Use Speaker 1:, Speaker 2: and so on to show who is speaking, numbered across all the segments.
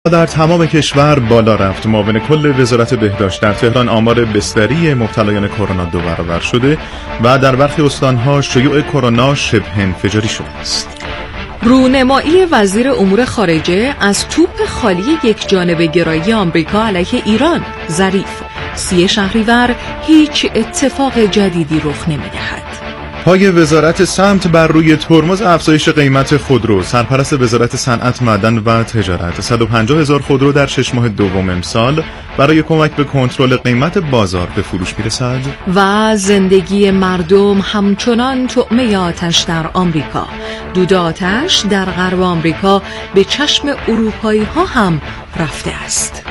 Speaker 1: در تمام کشور بالا رفت. معاون کل وزارت بهداشت در تهران آمار بستری مبتلایان کرونا 2 برابر شده و در برخی استانها شیوع کرونا شبه انفجاری شده است.
Speaker 2: رونمایی وزیر امور خارجه از توپ خالی یک جانبه گرایی آمریکا علیه ایران. ظریف: 30 شهریور هیچ اتفاق جدیدی رخ نمی‌دهد.
Speaker 1: پای وزارت سمت بر روی ترمز افزایش قیمت خودرو. سرپرست وزارت صنعت، معدن و تجارت: 150,000 خودرو در 6 ماه دوم امسال برای کمک به کنترل قیمت بازار به فروش میرسد.
Speaker 2: و زندگی مردم همچنان طعمه آتش در آمریکا. دود آتش در غرب آمریکا به چشم اروپایی ها هم رفته است.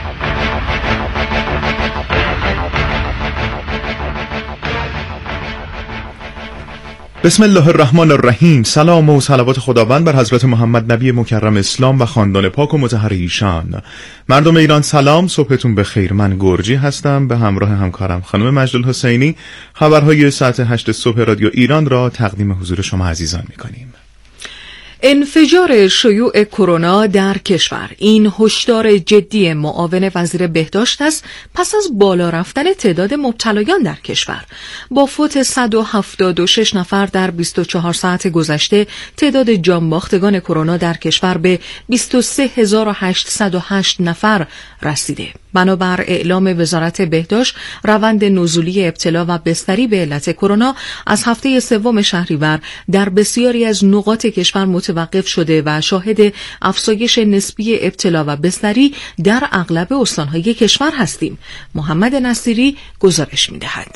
Speaker 1: بسم الله الرحمن الرحیم. سلام و صلوات خداوند بر حضرت محمد نبی مکرم اسلام و خاندان پاک و مطهر ایشان. مردم ایران سلام، صبحتون بخیر. من گرجی هستم، به همراه همکارم خانم مجدالحسینی خبرهای ساعت 8 صبح رادیو ایران را تقدیم حضور شما عزیزان می‌کنیم.
Speaker 2: انفجار شیوع کرونا در کشور. این هشدار جدی معاون وزیر بهداشت است پس از بالا رفتن تعداد مبتلایان در کشور. با فوت 176 نفر در 24 ساعت گذشته، تعداد جانباختگان کرونا در کشور به 23808 نفر رسیده. بنابر اعلام وزارت بهداشت، روند نزولی ابتلا و بستری به علت کرونا از هفته سوم شهریور در بسیاری از نقاط کشور متوقف شده و شاهد افزایش نسبی ابتلا و بستری در اغلب استانهای کشور هستیم. محمد نصیری گزارش می‌دهد.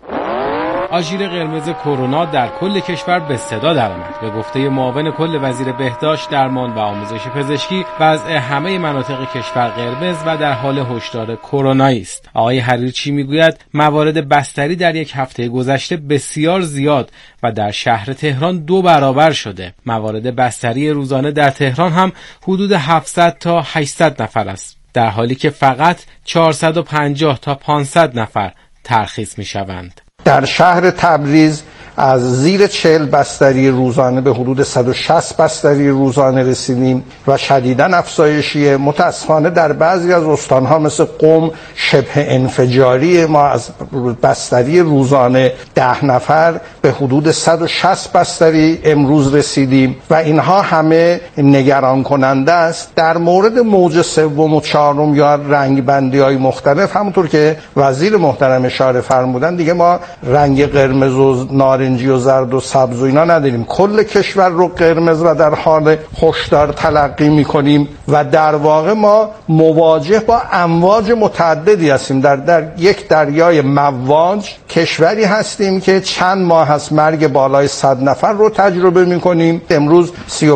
Speaker 3: آژیر قرمز کرونا در کل کشور به صدا درآمد. به گفته معاون کل وزیر بهداشت، درمان و آموزش پزشکی، وضع همه مناطق کشور قرمز و در حال هشدار کرونایی است. آقای حریرچی میگوید موارد بستری در یک هفته گذشته بسیار زیاد و در شهر تهران 2 برابر شده. موارد بستری روزانه در تهران هم حدود 700 تا 800 نفر است، در حالی که فقط 450 تا 500 نفر ترخیص میشوند.
Speaker 4: در شهر تبریز از زیر 40 بستری روزانه به حدود 160 بستری روزانه رسیدیم و شدیداً افزایشیه. متاسفانه در بعضی از استانها مثل قم شبه انفجاری. ما از بستری روزانه 10 نفر به حدود 160 بستری امروز رسیدیم و اینها همه نگران کننده است. در مورد موج سوم و چهارم یا رنگ بندی های مختلف، همونطور که وزیر محترم اشاره فرمودن، دیگه ما رنگ قرمز و نارنجی و زرد و سبز و اینا نداریم. کل کشور رو قرمز و در حال هشدار تلقی می‌کنیم و در واقع ما مواجه با امواج متعددی هستیم. در یک دریای مواج کشوری هستیم که چند ماه از مرگ بالای 100 نفر رو تجربه می‌کنیم. امروز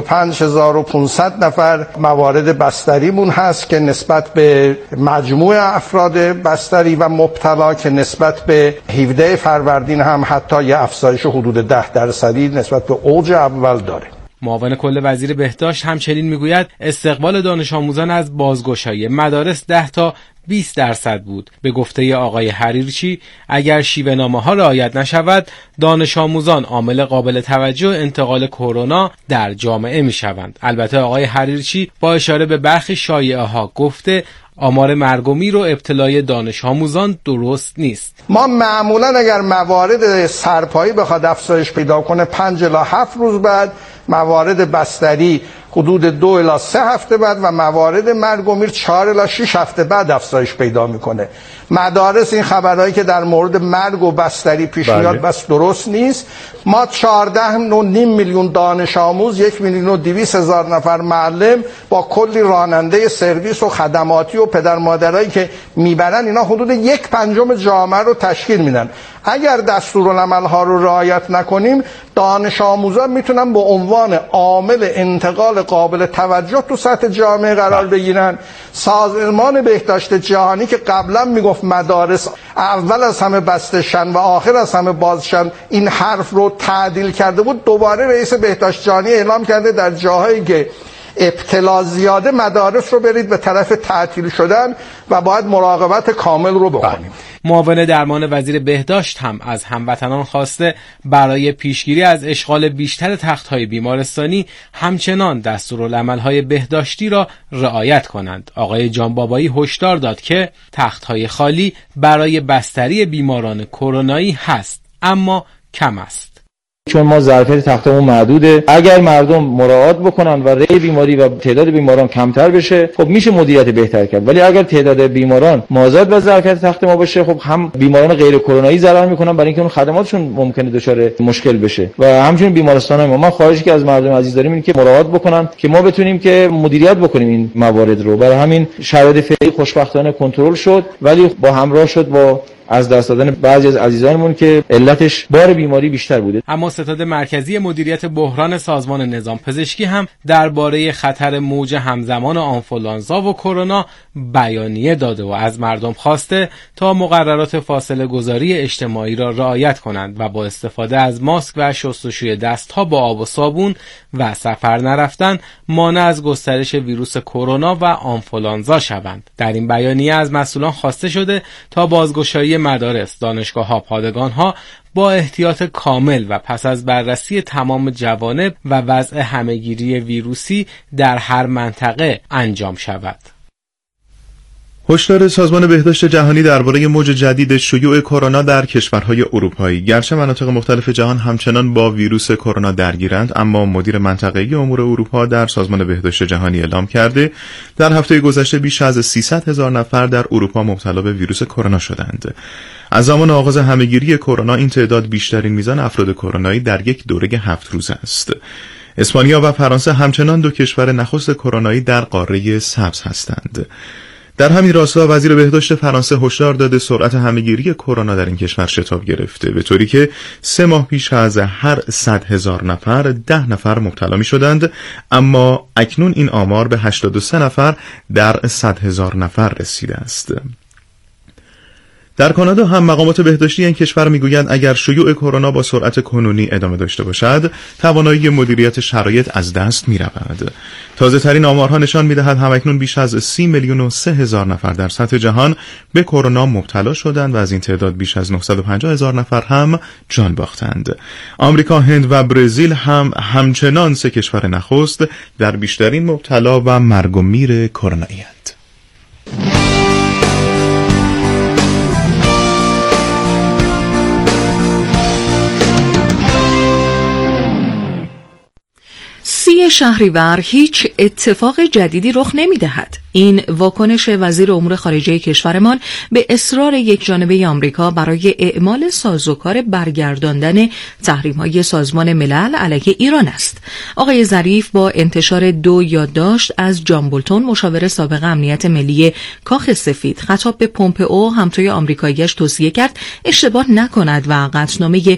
Speaker 4: 35500 نفر موارد بستریمون هست که نسبت به مجموع افراد بستری و مبتلا که نسبت به 17 فروردین هم حتی یه افزایش حدود 10% نسبت به اوج اول داره.
Speaker 3: معاون کل وزیر بهداشت همچنین میگوید استقبال دانش آموزان از بازگشایی مدارس 10 تا 20% بود. به گفته آقای حریرچی، اگر شیوه‌نامه‌ها رعایت نشود، دانش آموزان عامل قابل توجه انتقال کرونا در جامعه میشوند. البته آقای حریرچی با اشاره به برخی شایعه‌ها گفته آمار مرگ و میر و ابتلای دانش آموزان درست نیست.
Speaker 4: ما معمولا اگر موارد سرپایی بخواد افزایش پیدا کنه 5 الی 7 روز بعد، موارد بستری حدود 2 الی 3 هفته بعد و موارد مرگ و میر 4 الی 6 هفته بعد افزایش پیدا میکنه. مدارس این خبرهایی که در مورد مرگ و بستری پیش میاد بس درست نیست. ما 14.5 میلیون دانش آموز، 1,200,000 نفر معلم با کلی راننده سرویس و خدماتی و پدر مادرایی که میبرن، اینا حدود 1/5 جامعه رو تشکیل میدن. اگر دستورالعمل‌ها رو رعایت نکنیم، دانش آموزان میتونن به عنوان عامل انتقال قابل توجه تو سطح جامعه قرار بگیرن. سازمان بهداشت جهانی که قبلا میگفت مدارس اول از همه بستشن و آخر از همه بازشن، این حرف رو تعدیل کرده بود. دوباره رئیس بهداشت جهانی اعلام کرده در جاهایی که ابتلا زیاده مدارس رو برید به طرف تعطیل شدن و باید مراقبت کامل رو بکنیم.
Speaker 3: معاون درمان وزیر بهداشت هم از هموطنان خواسته برای پیشگیری از اشغال بیشتر تخت‌های بیمارستانی همچنان دستورالعمل‌های بهداشتی را رعایت کنند. آقای جانبابایی هشدار داد که تخت‌های خالی برای بستری بیماران کرونایی هست، اما کم است.
Speaker 5: چون ما ظرفیت تختمون محدوده، اگر مردم مراعات بکنن و ری بیماری و تعداد بیماران کمتر بشه، خب میشه مدیریت بهتر کرد. ولی اگر تعداد بیماران مازاد با ظرفیت تخت ما باشه، خب هم بیماران غیر کرونایی ضرر میکنن برای اینکه اون خدماتشون ممکنه دچار مشکل بشه و همچنین بیمارستان‌های ما خواهشی که از مردم عزیز داریم اینه که مراعات بکنن که ما بتونیم که مدیریت بکنیم این موارد رو. برای همین شرایط فعلی خوشبختانه کنترل شد، ولی با همراه شد با از دست دادن بعضی از عزیزانمون که علتش بار بیماری بیشتر بوده.
Speaker 3: اما ستاد مرکزی مدیریت بحران سازمان نظام پزشکی هم درباره خطر موج همزمان آنفولانزا و کرونا بیانیه داده و از مردم خواسته تا مقررات فاصله گذاری اجتماعی را رعایت کنند و با استفاده از ماسک و شستشوی دست‌ها با آب و صابون و سفر نرفتن مانع از گسترش ویروس کرونا و آنفولانزا شوند. در این بیانیه از مسئولان خواسته شده تا بازگشایی مدارس، دانشگاه‌ها، پادگان‌ها با احتیاط کامل و پس از بررسی تمام جوانب و وضع همه‌گیری ویروسی در هر منطقه انجام شود.
Speaker 1: هشدار سازمان بهداشت جهانی درباره موج جدید شیوع کرونا در کشورهای اروپایی. گرچه مناطق مختلف جهان همچنان با ویروس کرونا درگیرند، اما مدیر منطقه‌ای امور اروپا در سازمان بهداشت جهانی اعلام کرده در هفته گذشته بیش از 300,000 نفر در اروپا مبتلا به ویروس کرونا شدند. از زمان آغاز همه‌گیری کرونا این تعداد بیشترین میزان افراد کرونایی در یک دوره 7 روزه است. اسپانیا و فرانسه همچنان دو کشور نخست کرونایی در قاره سبز هستند. در همین راستا وزیر بهداشت فرانسه هشدار داده سرعت همه‌گیری کرونا در این کشور شتاب گرفته، به طوری که 3 ماه پیش از هر 100,000 نفر 10 نفر مبتلا می شدند، اما اکنون این آمار به 83 نفر در 100,000 نفر رسیده است. در کانادا هم مقامات بهداشتی این کشور میگویند اگر شیوع کرونا با سرعت کنونی ادامه داشته باشد، توانایی مدیریت شرایط از دست می‌رود. تازه‌ترین آمارها نشان می‌دهد همکنون بیش از 30,003,000 نفر در سطح جهان به کرونا مبتلا شدند و از این تعداد بیش از 950,000 نفر هم جان باختند. آمریکا، هند و برزیل هم همچنان 3 کشور نخست در بیشترین مبتلا و مرگ و میر کرونایی‌اند.
Speaker 2: شهریور هیچ اتفاق جدیدی رخ نمی‌دهد. این واکنش وزیر امور خارجه کشورمان به اصرار یکجانبه آمریکا برای اعمال سازوکار برگرداندن تحریم‌های سازمان ملل علیه ایران است. آقای ظریف با انتشار 2 یادداشت از جان بولتون مشاور سابق امنیت ملی کاخ سفید خطاب به پومپئو همتای آمریکایی‌اش توصیه کرد اشتباه نکند و قطعنامه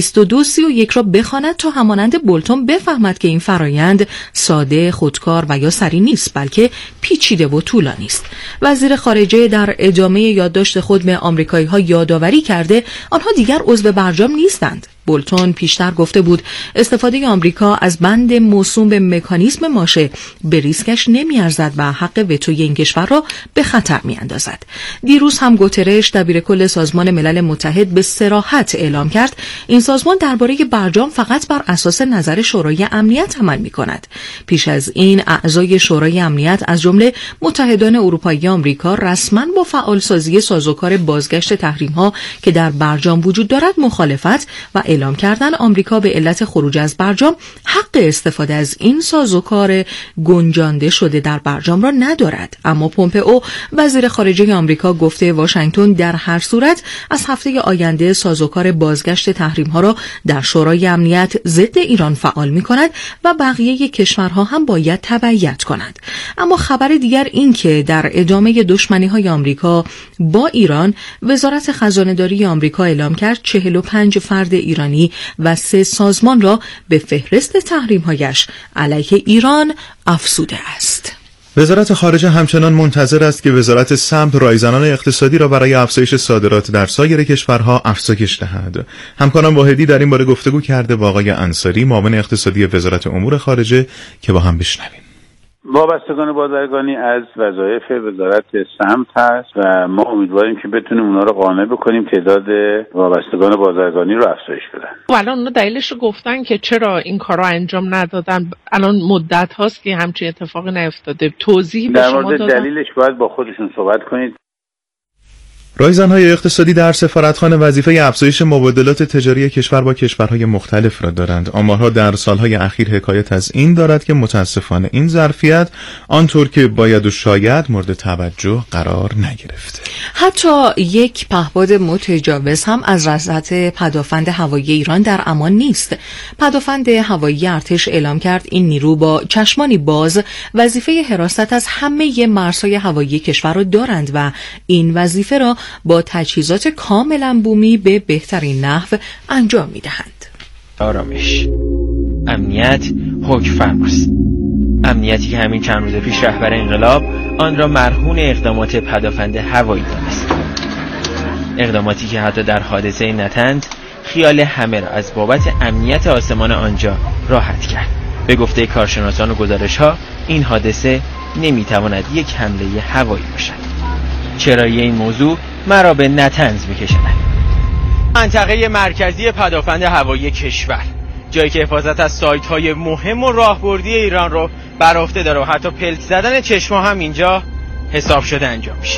Speaker 2: 2231 را بخواند تا همانند بولتون بفهمد که این فرایند ساده، خودکار و یا سریع نیست، بلکه پیچیده و طولانی است. وزیر خارجه در ادامه یادداشت خود به آمریکایی‌ها یادآوری کرده آنها دیگر عضو برجام نیستند. بولتون پیشتر گفته بود استفاده آمریکا از بند موسوم به مکانیزم ماشه به ریسکش نمیارزد و حق وتوی این کشور را به خطر میاندازد. دیروز هم گوترش دبیر کل سازمان ملل متحد به صراحت اعلام کرد این سازمان درباره برجام فقط بر اساس نظر شورای امنیت عمل میکند. پیش از این اعضای شورای امنیت از جمله متحدان اروپایی آمریکا رسما با فعالسازی سازوکار بازگشت تحریم‌ها که در برجام وجود دارد مخالفت و اعلام کردن آمریکا به علت خروج از برجام حق استفاده از این سازوکار گنجانده شده در برجام را ندارد. اما پومپئو وزیر خارجه آمریکا گفته واشنگتن در هر صورت از هفته آینده سازوکار بازگشت تحریم‌ها را در شورای امنیت ضد ایران فعال می‌کند و بقیه کشورها هم باید تبعیت کنند. اما خبر دیگر این که در ادامه دشمنی‌های آمریکا با ایران وزارت خزانه‌داری آمریکا اعلام کرد 45 فرد ایرانی و 3 سازمان را به فهرست تحریم‌هایش علیه ایران افزوده است.
Speaker 1: وزارت خارجه همچنان منتظر است که وزارت سمت رایزنان اقتصادی را برای افزایش صادرات در سایر کشورها افزایش دهد. همکاران واحدی در این باره گفتگو کرده با آقای انصاری معاون اقتصادی وزارت امور خارجه که با هم بشنویم.
Speaker 6: وابستگان بازرگانی از وظایف وزارت سمت هست و ما امیدواریم که بتونیم اونا رو قانع بکنیم تعداد وابستگان بازرگانی رو افزایش بدن.
Speaker 7: الان اونا دلیلش رو گفتن که چرا این کارا انجام ندادن. الان مدت هاست که همچین اتفاقی نیفتاده. توضیح به شما دادن؟
Speaker 6: در مورد دلیلش باید با خودشون صحبت کنید.
Speaker 1: رایزن‌های اقتصادی در سفارتخانه وظیفه افزایش مبادلات تجاری کشور با کشورهای مختلف را دارند. آمارها در سالهای اخیر حکایت از این دارد که متاسفانه این ظرفیت آنطور که باید و شاید مورد توجه قرار نگرفته.
Speaker 2: حتی یک پهپاد متجاوز هم از رصد پدافند هوایی ایران در امان نیست. پدافند هوایی ارتش اعلام کرد این نیرو با چشمانی باز وظیفه حراست از همه مرزهای هوایی کشور را دارند و این وظیفه را با تجهیزات کاملا بومی به بهترین نحو انجام می‌دهند.
Speaker 8: آرامش، امنیت، حکم فرماست. امنیتی که همین چند روز پیش رهبر انقلاب آن را مرهون اقدامات پدافند هوایی دانست. اقداماتی که حتی در حادثه نتنز خیال همه را از بابت امنیت آسمان آنجا راحت کرد. به گفته کارشناسان و گزارش‌ها این حادثه نمی‌تواند یک حمله هوایی باشد. چرایی این موضوع مرا به نتنز می‌کشاند. منطقه مرکزی پدافند هوایی کشور، جایی که حفاظت از سایت‌های مهم و راهبردی ایران رو بر عهده داره و حتی پلک زدن چشم‌ها هم اینجا حساب شده انجام میشه.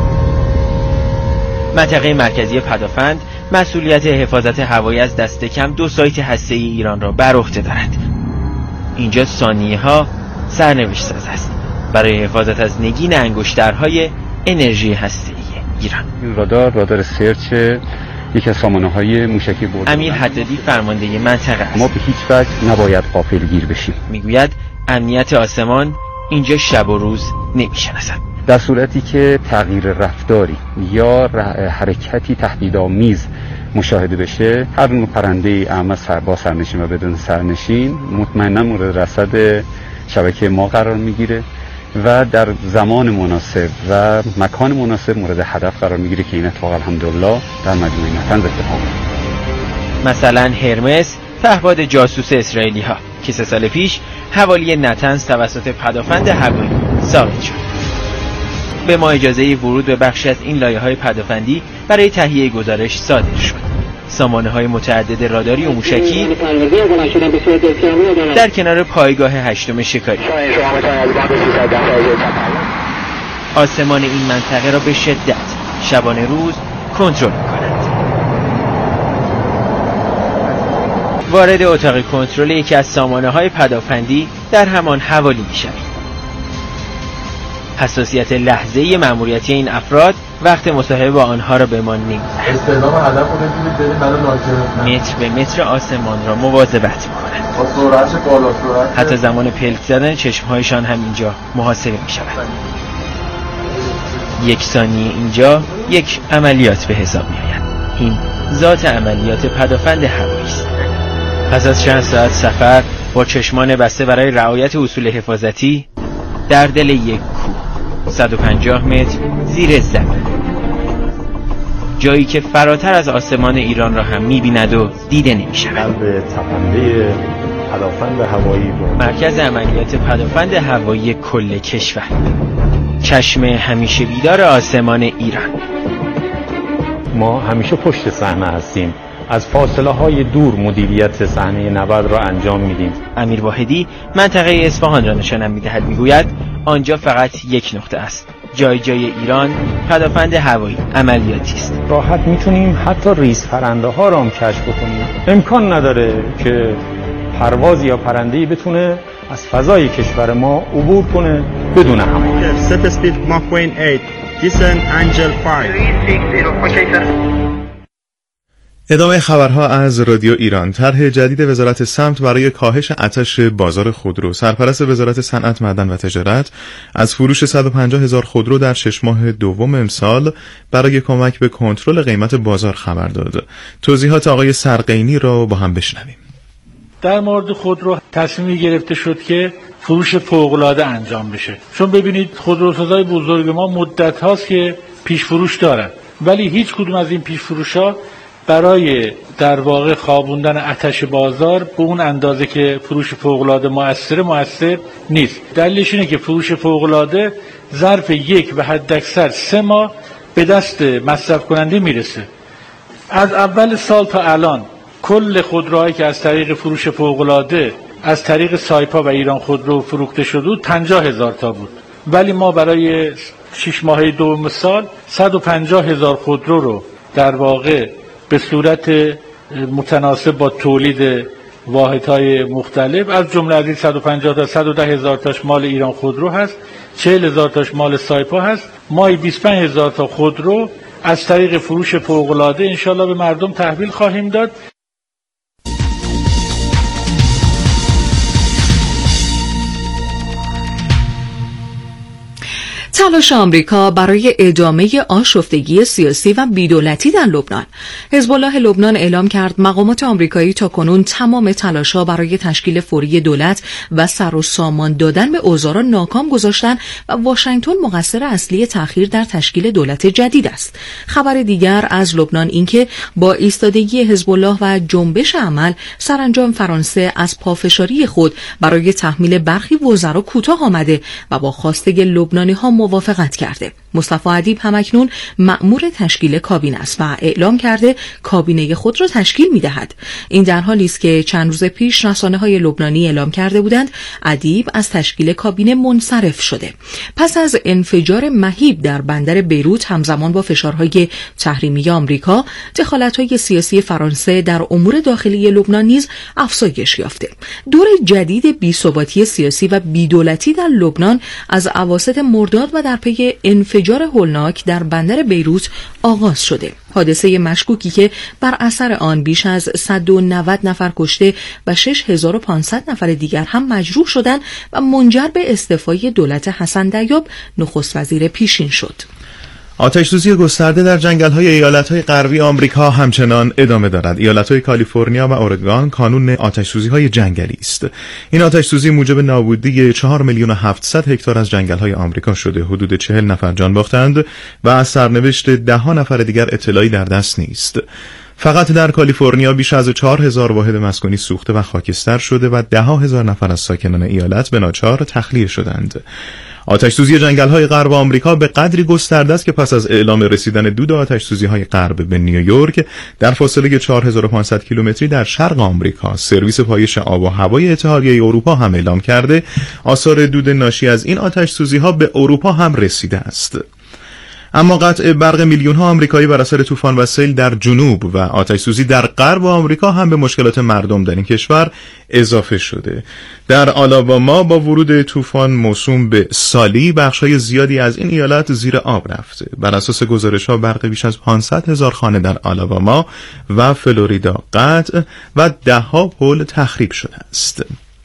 Speaker 8: منطقه مرکزی پدافند مسئولیت حفاظت هوایی از دست کم 2 سایت هسته‌ای ایران را بر عهده دارد. اینجا ثانیه‌ها سرنوشت ساز است برای حفاظت از نگین انگشترهای انرژی هسته‌ای ایران.
Speaker 9: این رادار سرچ یکی از سامانه‌های موشکی برد.
Speaker 8: امیر حدادی فرمانده منطقه است.
Speaker 9: ما به هیچ وجه نباید غافلگیر بشیم.
Speaker 8: میگوید امنیت آسمان اینجا شب و روز نمی‌شناسد.
Speaker 9: در صورتی که تغییر رفتاری یا حرکتی تهدیدآمیز مشاهده بشه، هر نوع پرنده اعم با سرنشین و بدون سرنشین مطمئنا مورد رصد شبکه ما قرار میگیره و در زمان مناسب و مکان مناسب مورد هدف قرار میگیره که این اتفاق الحمدلله در مجموعه نتنز اتفاق افتاد.
Speaker 8: مثلا هرمس، پهپاد جاسوس اسرائیلی ها که 3 سال پیش حوالی نتنز توسط پدافند هوایی ساقط شد. به ما اجازه ورود به بخشی از این لایه‌های پدافندی برای تهیه گزارش صادر شد. سامانه‌های متعدد راداری و موشکی در کنار پایگاه 8 شکاری آسمان این منطقه را به شدت شبانه روز کنترل می‌کنند. وارد اتاق کنترل یکی از سامانه‌های پدافندی در همان حوالی می‌شویم. حساسیت لحظه‌ای مأموریتی این افراد وقت مصاحبه با آنها را به ما نمی‌دهد.
Speaker 10: استعلام هدف رو بگیرید برید برای لاجرم.
Speaker 8: متر به متر آسمان را مواظبت می‌کنند.
Speaker 10: با سرعت بالا سرعت.
Speaker 8: حتی زمان پلک زدن چشم‌هایشان هم اینجا محاسبه می‌شود. 1 ثانیه اینجا یک عملیات به حساب می‌آید. این ذات عملیات پدافند هوایی است. پس از چند ساعت سفر با چشمان بسته برای رعایت اصول حفاظتی در دل یک کوه 150 متر زیر زمین، جایی که فراتر از آسمان ایران را هم می‌بیند و دیده نمی‌شود.
Speaker 11: قلب تپنده پدافند هوایی
Speaker 8: مرکز عملیات پدافند هوایی کل کشور، چشم همیشه بیدار آسمان ایران.
Speaker 11: ما همیشه پشت صحنه هستیم، از فاصله های دور مدیریت صحنه نبرد را انجام میدیم.
Speaker 8: امیر واحدی منطقه اصفهان را نشانم میدهد، میگوید آنجا فقط یک نقطه است، جای ایران پدافند هوایی عملیاتی است.
Speaker 11: راحت میتونیم حتی ریز پرنده ها را هم کشف کنیم. امکان نداره که پرواز یا پرنده‌ای بتونه از فضای کشور ما عبور کنه بدون حمایت.
Speaker 12: Set speed Mach 8 descend Angel 5.
Speaker 1: ادامه خبرها از رادیو ایران. طرح جدید وزارت سمت برای کاهش آتش بازار خودرو. سرپرست وزارت صنعت، معدن و تجارت از فروش 150,000 خودرو در 6 ماه دوم امسال برای کمک به کنترل قیمت بازار خبر داد. توضیحات آقای سرقینی را با هم بشنویم.
Speaker 13: در مورد خودرو تصمیمی گرفته شد که فروش فوق‌العاده انجام بشه، چون ببینید خودروسازای بزرگ ما مدت هاست که پیش فروش دارن، ولی هیچ کدوم از این پیش فروش‌ها برای در واقع خوابوندن آتش بازار به اون اندازه که فروش فوق‌العاده مؤثر نیست. دلیلش اینه که فروش فوق‌العاده ظرف 1 و حداکثر 3 ماه به دست مصرف کننده میرسه. از اول سال تا الان کل خودروهایی که از طریق فروش فوق‌العاده از طریق سایپا و ایران خودرو فروخته شده بود 50,000 تا بود، ولی ما برای 6 ماهه دوم سال 150,000 خودرو رو در واقع به صورت متناسب با تولید واحدهای مختلف، از جمله از این 150 تا 110,000 تاش مال ایران خودرو هست، 40,000 تاش مال سایپا هست، ماهی 25,000 تا خودرو از طریق فروش فوق‌العاده انشالله به مردم تحویل خواهیم داد.
Speaker 2: تلاش آمریکا برای ادامه آشفتگی سیاسی و بی‌دولتی در لبنان. حزب الله لبنان اعلام کرد مقامات آمریکایی تاکنون تمام تلاش‌ها برای تشکیل فوری دولت و سر و سامان دادن به اوضاع را ناکام گذاشتند و واشنگتن مقصر اصلی تأخیر در تشکیل دولت جدید است. خبر دیگر از لبنان اینکه با ایستادگی حزب الله و جنبش عمل سرانجام فرانسه از پافشاری خود برای تحمیل برخی وزرا کوتاه آمده و با خواستگی لبنانی‌ها موافقت کرده. مصطفی ادیب همکنون مأمور تشکیل کابینه است و اعلام کرده کابینه خود را تشکیل می‌دهد. این در حالی است که چند روز پیش رسانه‌های لبنانی اعلام کرده بودند ادیب از تشکیل کابینه منصرف شده. پس از انفجار مهیب در بندر بیروت همزمان با فشارهای تحریمی آمریکا، دخالت‌های سیاسی فرانسه در امور داخلی لبنان نیز افزایش یافته. دور جدید بی‌ثباتی سیاسی و بی‌دولتی در لبنان از اواسط مرداد و در پی انفجار هولناک در بندر بیروت آغاز شده. حادثه مشکوکی که بر اثر آن بیش از 190 نفر کشته و 6500 نفر دیگر هم مجروح شدند و منجر به استعفای دولت حسن دیاب نخست وزیر پیشین شد.
Speaker 1: آتش‌سوزی گسترده در جنگل‌های ایالت‌های غربی آمریکا همچنان ادامه دارد. ایالت‌های کالیفرنیا و اورگان کانون آتش‌سوزی‌های جنگلی است. این آتش‌سوزی موجب نابودی 4,700,000 هکتار از جنگل‌های آمریکا شده. حدود 40 نفر جان باختند و از سرنوشت 10 نفر دیگر اطلاعی در دست نیست. فقط در کالیفرنیا بیش از 4,000 واحد مسکونی سوخته و خاکستر شده و 10,000 نفر از ساکنان ایالت به ناچار تخلیه شدند. آتش‌سوزی جنگل‌های غرب آمریکا به قدری گسترده است که پس از اعلام رسیدن دود آتش‌سوزی‌های غرب به نیویورک در فاصله 4500 کیلومتری در شرق آمریکا، سرویس پایش آب و هوای اتحادیه اروپا هم اعلام کرده آثار دود ناشی از این آتش‌سوزی‌ها به اروپا هم رسیده است. اما قطع برق میلیون‌ها آمریکایی بر اثر طوفان و سیل در جنوب و آتش‌سوزی در غرب آمریکا هم به مشکلات مردم در این کشور اضافه شده. در آلاباما با ورود طوفان موسوم به سالی بخش‌های زیادی از این ایالت زیر آب رفته. بر اساس گزارش‌ها برق بیش از 500,000 خانه در آلاباما و فلوریدا قطع و 10 پل تخریب شده است.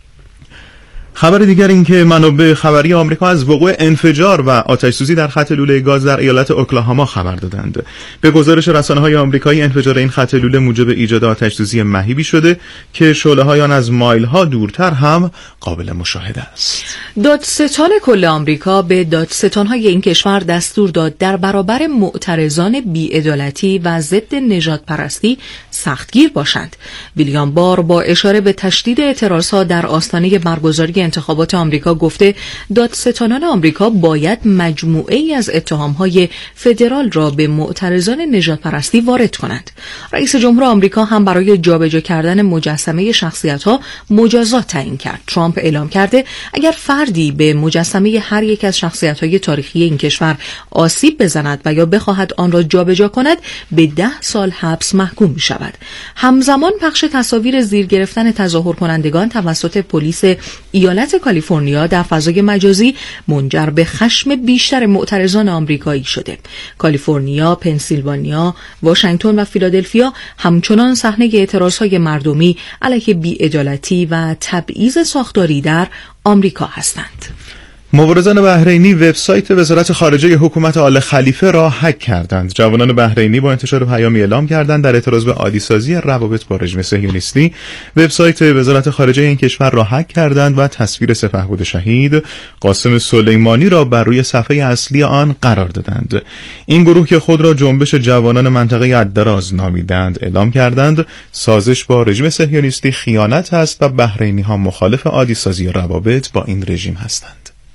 Speaker 1: خبر دیگر این که منابع خبری آمریکا از وقوع انفجار و آتش‌سوزی در خط لوله گاز در ایالت اوکلاهاما خبر دادند. به گزارش رسانه‌های آمریکایی انفجار این خط لوله موجب ایجاد آتش‌سوزی مهیبی شده که شعله‌های آن از مایل‌ها دورتر هم قابل مشاهده است.
Speaker 2: دادستان کل آمریکا به دادستان‌های این کشور دستور داد در برابر معترضان بی‌عدالتی و ضد نژادپرستی سختگیر باشند. ویلیام بار با اشاره به تشدید اعتراضات در آستانه برگزاری انتخابات آمریکا گفته دادستانان آمریکا باید مجموعه‌ای از اتهام‌های فدرال را به معترضان نژادپرستی وارد کنند. رئیس جمهور آمریکا هم برای جابجا کردن مجسمه شخصیت‌ها مجازات تعیین کرد. ترامپ اعلام کرده اگر فردی به مجسمه هر یک از شخصیت‌های تاریخی این کشور آسیب بزند و یا بخواهد آن را جابجا کند به 10 سال حبس محکوم می‌شود. همزمان پخش تصاویر زیر گرفتن تظاهر کنندگان توسط پلیس ایالت کالیفرنیا در فضای مجازی منجر به خشم بیشتر معترضان آمریکایی شده. کالیفرنیا، پنسیلوانیا، واشنگتن و فیلادلفیا همچنان صحنه اعتراضهای مردمی علیه بی‌عدالتی و تبعیض ساختاری در آمریکا هستند.
Speaker 1: مبارزان بحرینی وبسایت وزارت خارجه حکومت آل خلیفه را هک کردند. جوانان بحرینی با انتشار پیامی اعلام کردند در اعتراض به عادی‌سازی روابط با رژیم صهیونیستی وبسایت وزارت خارجه این کشور را هک کردند و تصویر سپهبد شهید قاسم سلیمانی را بر روی صفحه اصلی آن قرار دادند. این گروه که خود را جنبش جوانان منطقه الدراز نامیدند اعلام کردند سازش با رژیم صهیونیستی خیانت است و بحرینی‌ها مخالف عادی‌سازی روابط با این رژیم هستند.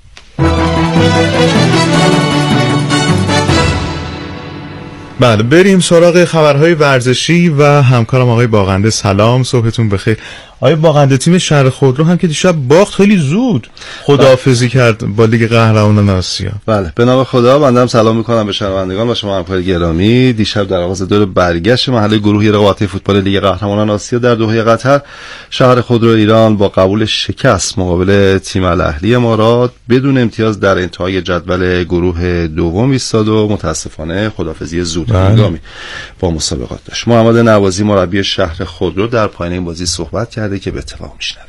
Speaker 1: بله، بریم سراغ خبرهای ورزشی و همکارم آقای باغنده. سلام، صبحتون بخیر. آقای باغنده، تیم شهر خودرو هم که دیشب باخت خیلی زود خداحافظی کرد با لیگ قهرمانان آسیا.
Speaker 14: بله، به نام خدا. بنده سلام میکنم به شنوندگان و شما همکار گرامی. دیشب در آغاز دور برگشت مرحله گروهی رقابت‌های فوتبال لیگ قهرمانان آسیا در دوحه قطر، شهر خودرو ایران با قبول شکست مقابل تیم الاهلی امارات بدون امتیاز در انتهای جدول گروه دوم ایستاد و متاسفانه خداحافظی زود هنگامی با مسابقات داشت. محمد نوازی مربی شهر خودرو در پایان این بازی صحبت کرد که به اتفاق میشنویم.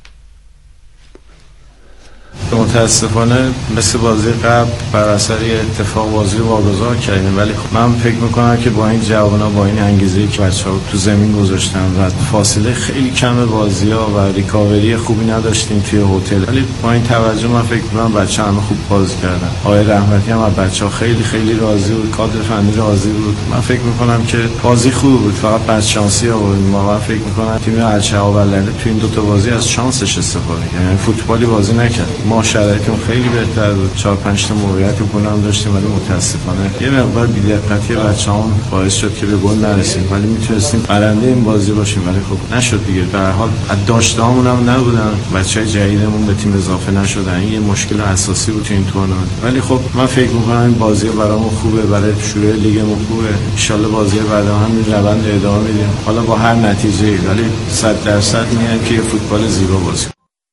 Speaker 15: متاسفانه مثل بازی قبل بر اثر اتفاق بازی رو واگذار کردیم، ولی من فکر میکنم که با این جوونا با این انگیزه‌ای که بچه‌ها تو زمین گذاشتن و فاصله خیلی کم بازی‌ها و ریکاوری خوبی نداشتیم توی هتل، ولی با این توجه من فکر میکنم بچه‌ها همه خوب بازی کردن. آقای رحمتی هم از بچه‌ها خیلی خیلی راضی بود، کادر فنی راضی بود. من فکر میکنم که بازی خوب بود، فقط بد شانسی آوردیم. من فکر میکنم تیم الشعاب الرده تو این دو تا بازی از شانسش استفاده کرد، یعنی فوتبالی بازی نکرد. ما شرایطمون خیلی بهتر بود، 4-5 تا موقعیت گل هم داشتیم، ولی متاسفانه یه مقدار بی‌دقتی بچه‌هام باعث شد که به گل نرسیم، ولی میتونستیم برنده این بازی باشیم، ولی خب نشد دیگه. به هر حال از داشته‌هامون هم نبودن، بچه‌های جدیدمون به تیم اضافه نشدن، این یه مشکل اساسی بود تو این تورنمنت. ولی خب من فکر می‌کنم این بازی برامون خوبه، برای شروع لیگمون خوبه. ان شاءالله بازی بعد هم این روند ادامه میدیم، حالا با هر نتیجه‌ای، ولی 100% میگم که فوتبال زیبا بازی.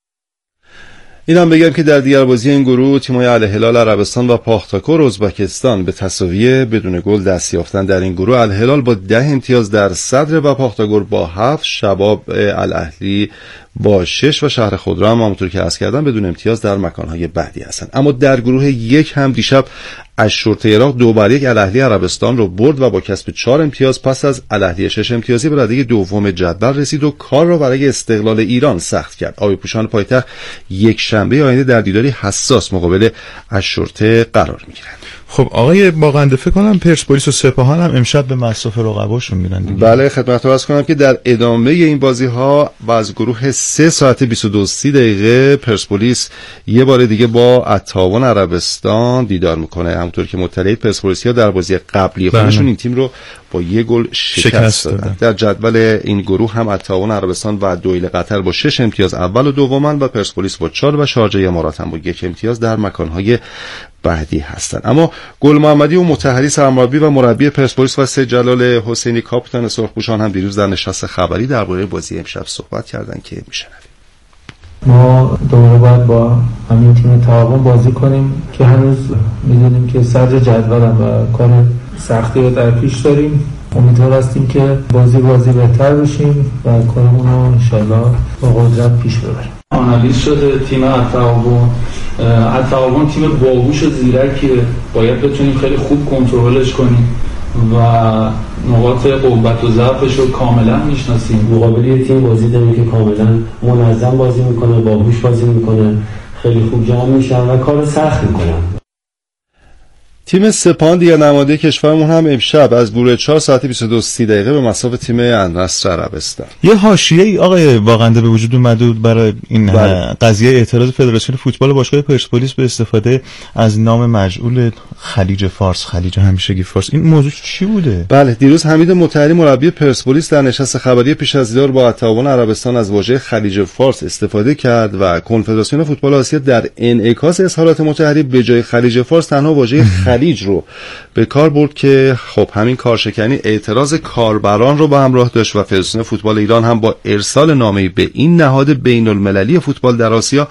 Speaker 14: اینم بگم که در دیگر بازی این گروه تیم‌های الهلال عربستان و پاختاکور ازبکستان به تساوی بدون گل دست یافتند. در این گروه الهلال با 10 امتیاز در صدر و پاختاکور با 7، شباب الاهلی با 6 و شهر خودرو هم همونطور که عرض کردم بدون امتیاز در مکانهای بعدی هستند. اما در گروه یک هم دیشب اشرطه عراق 2-1 الاهلی عربستان رو برد و با کسب 4 امتیاز پس از الاهلی 6 امتیازی به رده دوم جدول رسید و کار را برای استقلال ایران سخت کرد. آبی پوشان پایتخت یک شنبه آینده در دیداری حساس مقابل اشرطه قرار میگیرند.
Speaker 1: خب آقای باغنده، فکر کنم پرسپولیس و سپاهان هم امشب به مصاف رقباشون میرن دیگه.
Speaker 14: بله، خدمتتون عرض کنم که در ادامه این بازی‌ها و از گروه 3 ساعت 22 دقیقه پرسپولیس یه بار دیگه با التعاون عربستان دیدار میکنه. همونطور که مطلعید پرسپولیسیا در بازی قبلی خودشون این تیم رو با 1 گل شکست دادن. در جدول این گروه هم التعاون عربستان و دویل قطر با 6 امتیاز اول و دومن و پرسپولیس با 4 و شارجه امارات هم با 1 امتیاز در مکانهای بعدی هستند. اما گل محمدی و مطهری سرمربی و مربی پرسپولیس و سید جلال حسینی کاپیتان سرخپوشان هم دیروز در نشست خبری درباره بازی امشب صحبت کردند که میشنویم.
Speaker 16: ما دوباره باید با همین تیم تعاون بازی کنیم که هنوز میدونیم که صدر جدولم و کار سختی رو در پیش داریم. امیدوار هستیم که بازی بهتر بشیم و کارمون رو انشالله با قدرت پیش ببریم.
Speaker 17: آنالیز شده تیم التعاون تیم باهوش و زیرکیه، باید بتونیم خیلی خوب کنترلش کنیم و نقاط قوت و ضعفش رو کاملا میشناسیم.
Speaker 18: مقابل یه تیم بازی داریم که کاملا منظم بازی میکنه، باهوش بازی میکنه، خیلی خوب جمع میشن و کار سخت میکنن.
Speaker 14: تیم سپاهان دیگر نماینده کشورمون هم امشب از گروه 4 ساعت 22 دقیقه به مساف تیم النصر عربستان.
Speaker 1: یه حاشیه‌ای آقای باغنده به وجود اومده بود برای این قضیه اعتراض فدراسیون فوتبال باشگاه پرسپولیس به استفاده از نام مجعول خلیج فارس، خلیج همیشگی فارس. این موضوع چی بوده؟
Speaker 14: بله، دیروز حمید مطهری مربی پرسپولیس در نشست خبری پیش از دیدار با التعاون عربستان از واژه خلیج فارس استفاده کرد و کنفدراسیون فوتبال آسیا در انعکاس اظهارات مطهری به جای خلیج فارس تنها واژه خلیج رو به کار برد که خب همین کارشکنی اعتراض کاربران رو با همراه داشت و فدراسیون فوتبال ایران هم با ارسال نامه‌ای به این نهاد بین‌المللی فوتبال در آسیا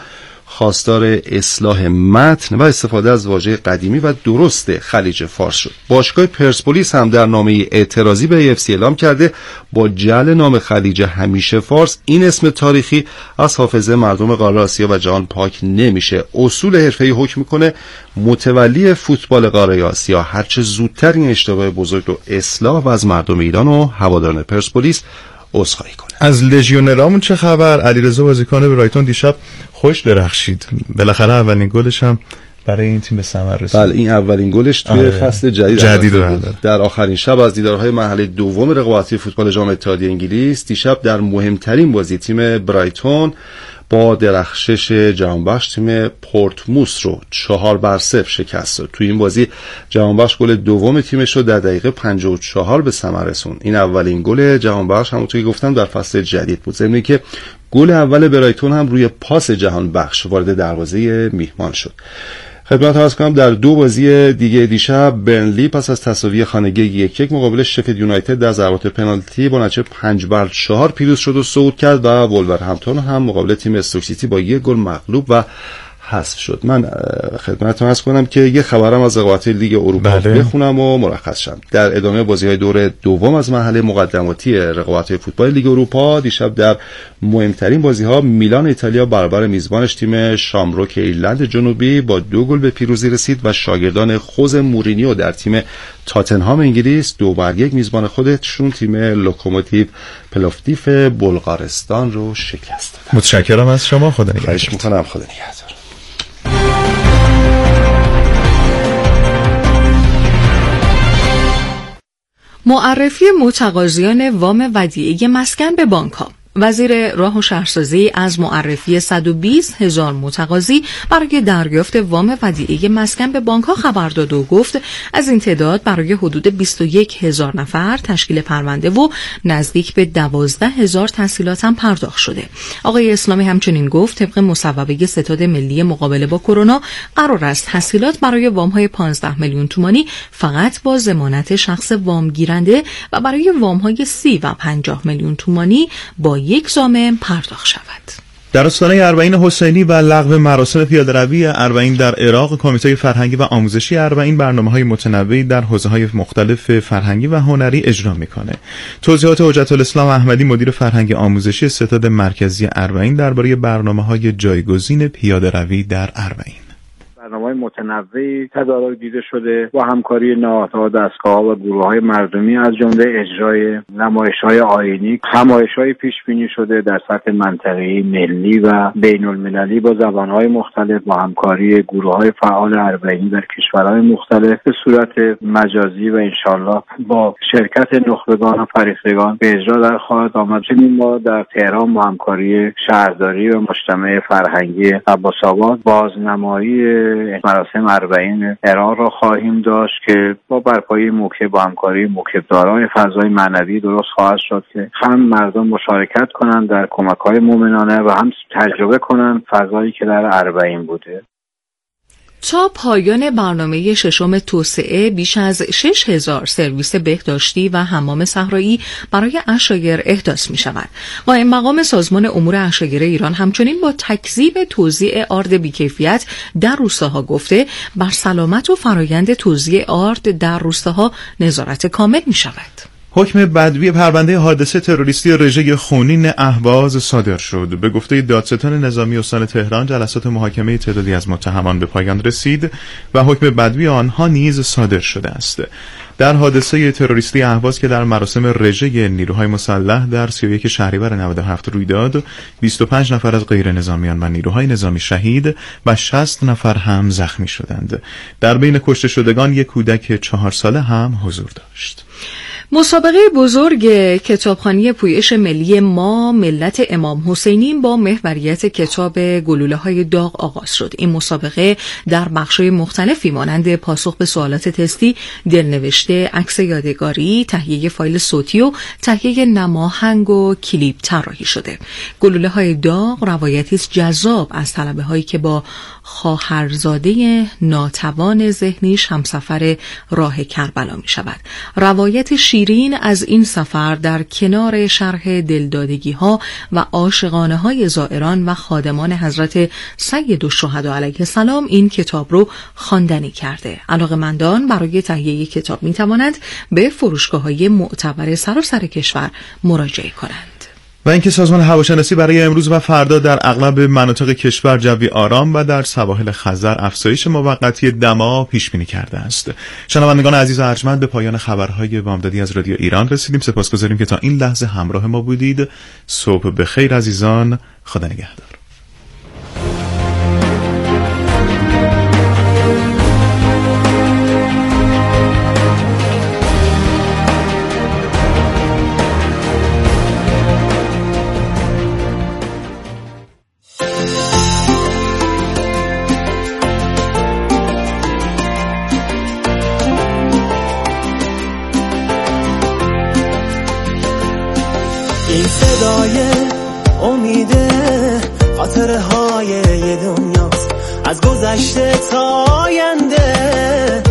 Speaker 14: خواستار اصلاح متن و استفاده از واژه قدیمی و درست خلیج فارس شد. باشگاه پرسپولیس هم در نامه اعتراضی به AFC اعلام کرده با جعل نام خلیج همیشه فارس این اسم تاریخی از حافظه مردم قاره آسیا و جهان پاک نمیشه. اصول حرفه‌ای حکم میکنه متولی فوتبال قاره آسیا هرچه زودتر این اشتباه بزرگ رو اصلاح و از مردم ایران و هواداران پرسپولیس عذرخواهی کنه.
Speaker 1: از لژیونرامون چه خبر؟ علیرضا بازیکن برایتون دیشب خوش درخشید. بالاخره اولین گلش هم برای این تیم به ثمر رسید.
Speaker 14: بله این اولین گلش توی فصل جدید در آخرین شب از دیدارهای مرحله دوم رقابتی فوتبال جام اتحادیه انگلیس دیشب در مهمترین بازی تیم برایتون با درخشش جهانبخش تیم پورتموث رو 4-0 شکست داد. توی این بازی جهانبخش گل دوم تیمش رو در دقیقه 54 به ثمر رسوند. این اولین گل جهانبخش همونطور که گفتم در فصل جدید بود. ضمن که گل اول برایتون هم روی پاس جهانبخش وارد دروازه میهمان شد. خدمت عرض کنم در دو بازی دیگه دیشب برنلی پس از تساوی خانگی 1-1 مقابل شفیلد یونایتد در ضربات پنالتی با نتیجه 5-4 پیروز شد و صعود کرد و وولورهمپتون هم مقابل تیم استوک سیتی با 1 گل مغلوب و حذف شد. من خدمتتون عرض کنم که یه خبرم از رقابت لیگ اروپا بخونم و مرخص شم. در ادامه بازی‌های دور دوم از مرحله مقدماتی رقابت‌های فوتبال لیگ اروپا دیشب در مهمترین بازی‌ها میلان ایتالیا برابر میزبانش تیم شامروک ایرلند جنوبی با 2 گل به پیروزی رسید و شاگردان خوزه مورینیو در تیم تاتنهام انگلیس 2-1 میزبان خودشون تیم لوکوموتیو پلوفدیف بلغارستان رو شکست دادن.
Speaker 1: متشکرم از شما. خدا نگهدار.
Speaker 14: خواهش می‌کنم. خدا نگهدار.
Speaker 2: معرفی متقاضیان وام ودیعه مسکن به بانک‌ها. وزیر راه و شهرسازی از معرفی 120,000 متقاضی برای دریافت وام ودیعه مسکن به بانک‌ها خبر داد و گفت از این تعداد برای حدود 21,000 نفر تشکیل پرونده و نزدیک به 12,000 تسهیلات هم پرداخت شده. آقای اسلامی همچنین گفت طبق مصوبه ستاد ملی مقابله با کرونا قرار است تسهیلات برای وام‌های 15 میلیون تومانی فقط با ضمانت شخص وام گیرنده و برای وام‌های 30 و 50 میلیون تومانی با یک ضامن پرداخت شود.
Speaker 1: در آستانه اربعین حسینی و لغو مراسم پیاده‌روی اربعین در عراق، کمیته فرهنگی و آموزشی اربعین برنامه‌های متنوعی در حوزه‌های مختلف فرهنگی و هنری اجرا می‌کنه. توضیحات حجت الاسلام احمدی مدیر فرهنگی آموزشی ستاد مرکزی اربعین درباره برنامه‌های جایگزین پیاده‌روی در اربعین.
Speaker 6: برنامه‌های متنوعی تدارک دیده شده با همکاری نهادها، دستگاه‌ها و گروه‌های مردمی از جمله اجرای نمایش‌های آیینی، همایش‌های پیش‌بینی شده در سطح منطقه‌ای، ملی و بین‌المللی با زبان‌های مختلف با همکاری گروه‌های فعال اربعینی در کشورهای مختلف به صورت مجازی و انشالله با شرکت نخبگان و فرهیختگان به اجرا در خواهد آمد. چنین ما در تهران با همکاری شهرداری و مجتمع فرهنگی عباس‌آباد بازنمایی مراسم اربعین ایران را خواهیم داشت که با برپایی موکب با همکاری موکبداران فضای معنوی درست خواهد شد که هم مردم مشارکت کنند در کمک‌های مومنانه و هم تجربه کنند فضایی که در اربعین بوده.
Speaker 2: تا پایان برنامه ششم توسعه بیش از 6,000 سرویس بهداشتی و حمام صحرایی برای عشایر احداث می شود. قائم مقام سازمان امور عشایر ایران همچنین با تکذیب توزیع آرد بیکیفیت در روستاها گفته بر سلامت و فرایند توزیع آرد در روستاها نظارت کامل می شود.
Speaker 1: حکم بدوی پرونده حادثه تروریستی رژه خونین اهواز صادر شد. به گفته دادستان نظامی استان تهران جلسات محاکمه تعدادی از متهمان به پایان رسید و حکم بدوی آنها نیز صادر شده است. در حادثه تروریستی اهواز که در مراسم رژه نیروهای مسلح در 31 شهریور 97 روی داد، 25 نفر از غیر نظامیان و نیروهای نظامی شهید و 60 نفر هم زخمی شدند. در بین کشته شدگان یک کودک 4 ساله هم حضور داشت.
Speaker 2: مسابقه بزرگ کتابخوانی پویش ملی ما ملت امام حسینی با محوریت کتاب گلوله‌های داغ آغاز شد. این مسابقه در بخش‌های مختلفی مانند پاسخ به سوالات تستی، دلنوشته، عکس یادگاری، تهیه فایل صوتی و تهیه نماهنگ و کلیپ طراحی شده. گلوله‌های داغ روایتی است جذاب از طلبه‌هایی که با خواهرزاده ناتوان ذهنیش همسفر راه کربلا می‌شود. روایت شیرین از این سفر در کنار شرح دلدادگی ها و عاشقانه های زائران و خادمان حضرت سیدالشهدا علیه السلام این کتاب رو خواندنی کرده. علاقه‌مندان برای تهیه کتاب می توانند به فروشگاه‌های معتبر سراسر کشور مراجعه کنند.
Speaker 1: و اینکه سازمان هواشناسی برای امروز و فردا در اغلب مناطق کشور جوی آرام و در سواحل خزر افزایش موقتی دما پیش بینی کرده است. شنوندگان عزیز و ارجمند، به پایان خبرهای بامدادی از رادیو ایران رسیدیم. سپاسگزاریم که تا این لحظه همراه ما بودید. صبح بخیر عزیزان، خدا نگهدار.
Speaker 19: این صدای امیده خاطره های یه دنیاست، از گذشته تا آینده.